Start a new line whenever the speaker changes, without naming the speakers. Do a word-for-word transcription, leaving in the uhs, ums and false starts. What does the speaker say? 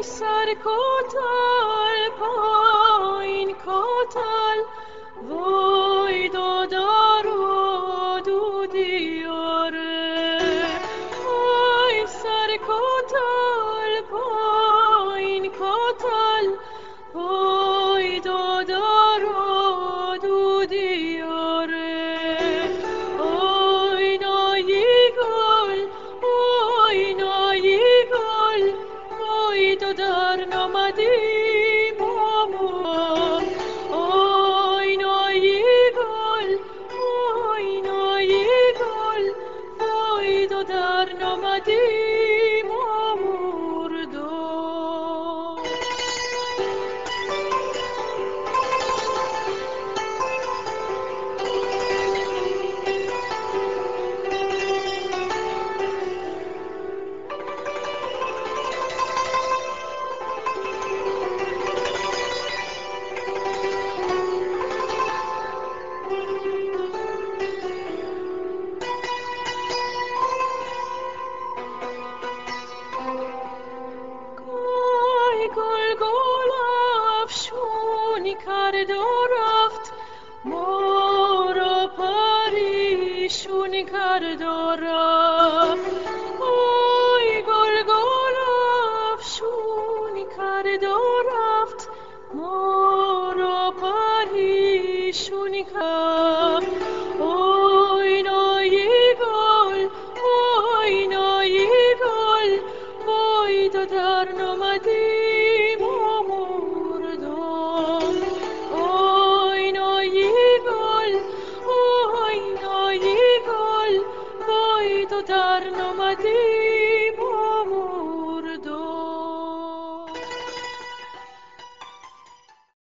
سر کوتال پایین کوتال وای دادار و دودیاره وای سر کوتال پایین کوتال وای دادار و دودیاره وای نایی گل وای نایی گل وای دادار نامدی بامون وای نایی گل وای نایی گل وای دادار نامدی باموردو گل گل افشونی کرد و رفت مارا پریشونی کرد و رفت وای گل گل افشونی کرد و رفت مارا پریشونی کرد وای نایی گل وای نایی گل وای دادار نامدی باموردم وای نایی گل وای نایی گل وای دادار نامدی